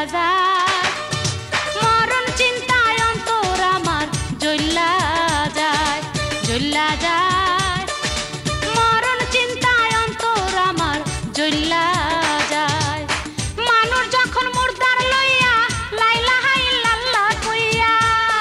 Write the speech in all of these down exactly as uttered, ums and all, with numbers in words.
যায় মরণ চিন্তায় অন্তর আমার জ্বলা যায় জ্বলা যায় মরণ চিন্তায় অন্তর আমার জ্বলা যায় মানুষ যখন মুর্দার লইয়া লা ইলাহা ইল্লাল্লাহ কইয়া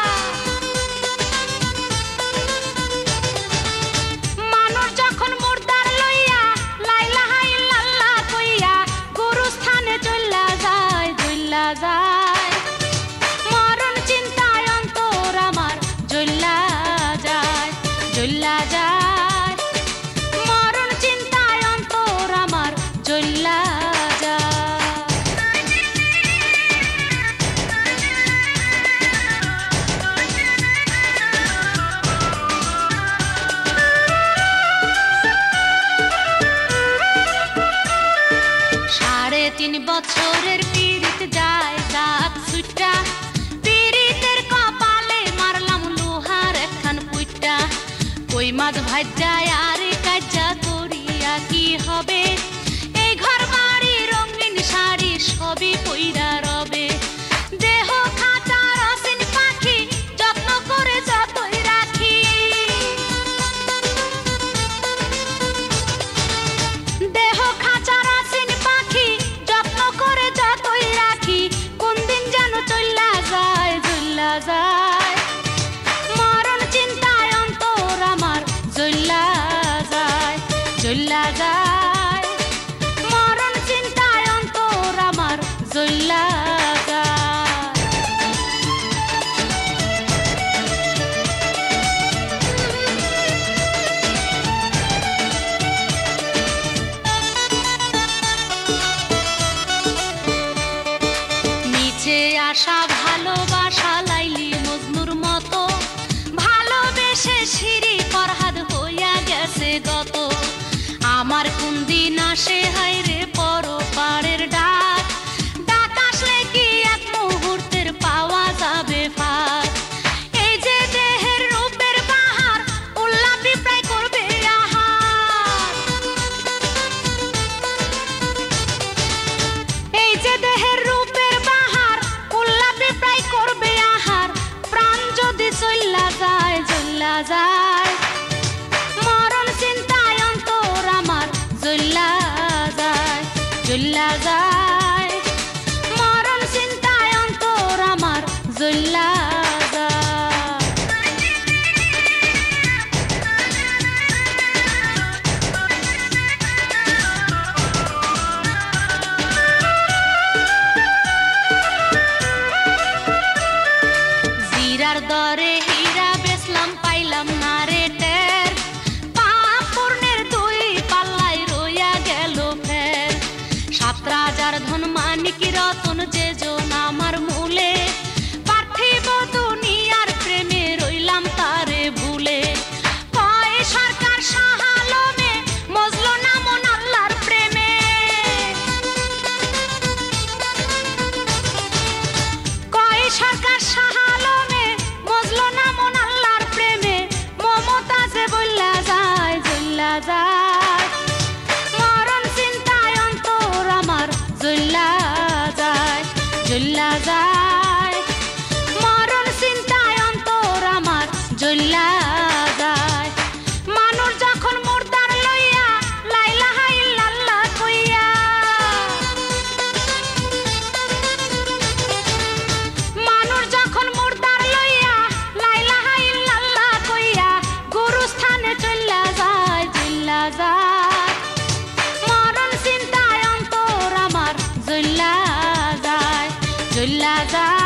মানুষ যখন মুর্দার লইয়া লা ইলাহা ইল্লাল্লাহ কইয়া গুরুস্থানে জ্বলা যায় জ্বলা যায় মরণ চিন্তায় অন্তর আমার জ্বলা যায় জ্বলা যায় মরণ চিন্তায় অন্তর আমার জ্বলা সাড়ে তিন বছরের পীড়িত যায় জাত ছুটা পীড়িতের কপালে মারলাম লোহার একখান পুইটা কই মাছ ভাজ্জায় আরে কাজ্জা করিয়া কি হবে এই ঘর বাড়ি রঙিন শাড়ি সবই পইরা রবে দেহ খাঁচা রসিন পাখি যত্ন করে যতই রাখি দেহ খাঁচা রসিন পাখি যত্ন করে যতই রাখি কোন দিন যেন চল্লা যায় জ্বলা যায় মরণ চিন্তায় অন্তর আমার জ্বলা যায় জ্বলা যায় মরণ চিন্তায় অন্তর আমার জ্বলা যায় নিচে আসা ভালোবাসা লাইলি মজনুর মতো ভালোবেসে সিঁড়ি ফরহাদ হইয়া গেছে গত আমার কোন দিন আসে হায় রে পর পাড়ের ডাক ডাক আসলে কি এক মুহূর্তের পাওয়া যাবে ফাঁক এই যে দেহের রূপের বাহার উল্লা পিঁপড়ায় করবে আহার এই যে দেহের রূপের বাহার উল্লা পিঁপড়ায় করবে আহার প্রাণ যদি চল্লা যায় জ্বলা যায় মরণ চিন্তায় অন্তর আমার জ্বলা যায় জ্বলা যায় মরণ চিন্তায় অন্তর আমার জ্বলা যায় জিরার দরে হীরা বেচলাম পাইলাম না রে টের পাপ পূর্ণের দুই পাল্লাই রইয়া গেল ফের সাত রাজার ধন মানিক রতন যে জন আমার মূলে পার্থিব দুনিয়ার প্রেমে রইলাম তারে ভুলে কয় সরকার শাহ আলমে মজলো না মন আল্লাহর প্রেমে কয় সরকার শাহ আলমে মজলো না মন আল্লাহর প্রেমে মমতাজে বললা যায় জ্বলা যায় মরণ চিন্তায় অন্তর আমার জ্বলা যায় জ্বলা যায় মরণ চিন্তায় অন্তর আমার জ্বলা যায় মানুষ যখন মুর্দার লইয়া লা ইলাহা ইল্লাল্লাহ কইয়া মানুষ যখন মুর্দার লইয়া লা ইলাহা ইল্লাল্লাহ কইয়া গুরুস্থানে চল্লা যায় জ্বলা যায় মরণ চিন্তায় অন্তর আমার জ্বলা যায় জ্বলা যায়